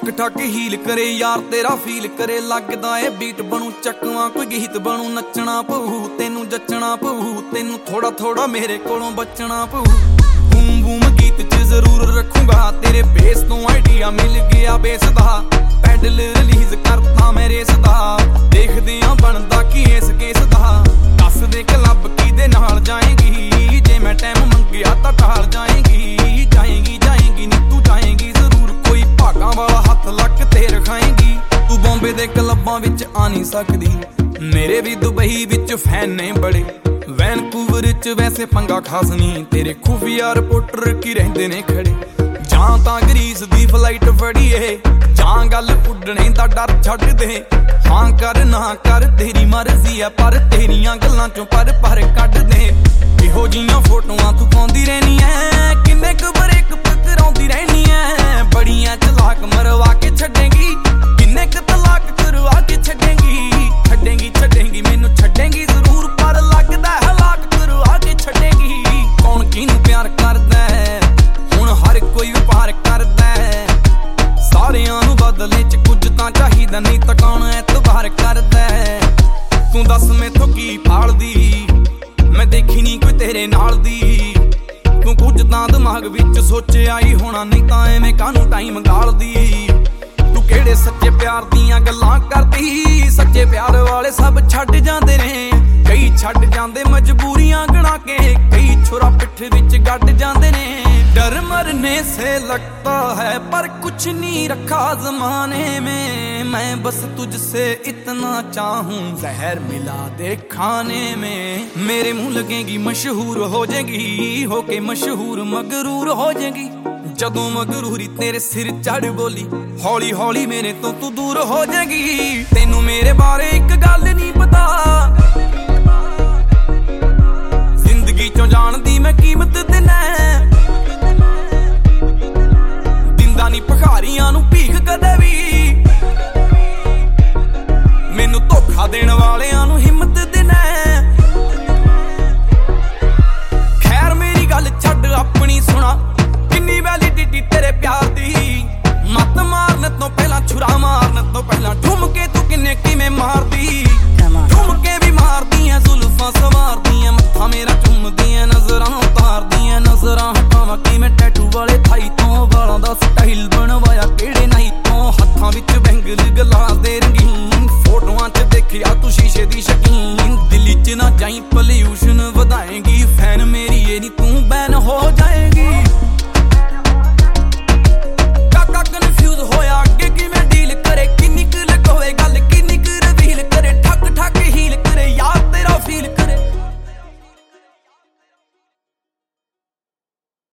ठक ठक हील करे यार तेरा फील करे लगदा ए बीट बनू चकवा कोई गीत बनू नचना पऊ तेनू जचना पऊ तेनू थोड़ा थोड़ा मेरे कोलों बचना पऊ बूम बूम गीत च जरूर रखूंगा तेरे बेस तो आइडिया मिल गया बेस दा पैडल रिलीज करता मैं रेस दा देखदे आ बनदा की इस केस दा दस दे क्लब किदे नाल जाएगी जे मैं टाइम मंगिया तां टाल जाएगी जाएगी जाएगी नी तू जाएगी जरूर कोई भागां वाला हत्थ लक ते रखाएगी तू बॉम्बे दे क्लबां विच आ नहीं सकदी मेरे भी दुबई विच फैन ने बड़े वैनकूवर च वैसे पंगा खास नहीं तेरे खुफिया रिपोर्टर की रहंदे ने खड़े जां तां ग्रीस दी फ्लाइट फड़ीए जां गल उड्डणे दा डर छड्ड दे हां कर ना कर तेरी मर्जी है पर तेरियां गल्लां चों पर कड्ड दे इहो जियां फोटोआं तू पाउंदी रहनी है किन्ने क ब्रेक कराउंदी रहनी है बड़ियां चलाक मरवा के छड्डेंगी किन्ने क तलाक करवा के छड्डेंगी छड्डेंगी मैनू छड्डेंगी जरूर पर लगदा हलाक करवा के छड्डेंगी कौन किनू प्यार करदा है हुण हर कोई व्यापार करदा है सारियां नू बदले च कुछ तां चाहीदा नहीं तां कौन एतबार करदा है तू दस मैथों की भालदी मैं देखी नहीं कोई तेरे नाल दी तू कुछ तां दिमाग विच सोचिया ही होना नहीं तां एवें कानू टाइम गालदी तू केड़े सच्चे प्यार दियां गल्लां करदी सच्चे प्यार वाले सब छड्ड जांदे ने कई छड्ड जांदे मजबूरियां गणा के कई छुरा पिठ विच गड्ड जांदे ने डर मरने से लगता है पर कुछ नहीं रखा ज़माने में मैं बस तुझसे इतना चाहूं जहर मिला दे खाने में मेरे मुंह लगेगी मशहूर हो जाएगी होके मशहूर मगरूर हो जाएगी जदों मगरूरी तेरे सिर चढ़ बोली हौली हौली मेरे तो तू दूर हो जाएगी तेनू मेरे बारे एक गल नहीं पता जिंदगी चों जानदी मैं कीमत देना दिंदा नहीं भखारियां नू भीख कदे भी मैनू धोखा देण वाले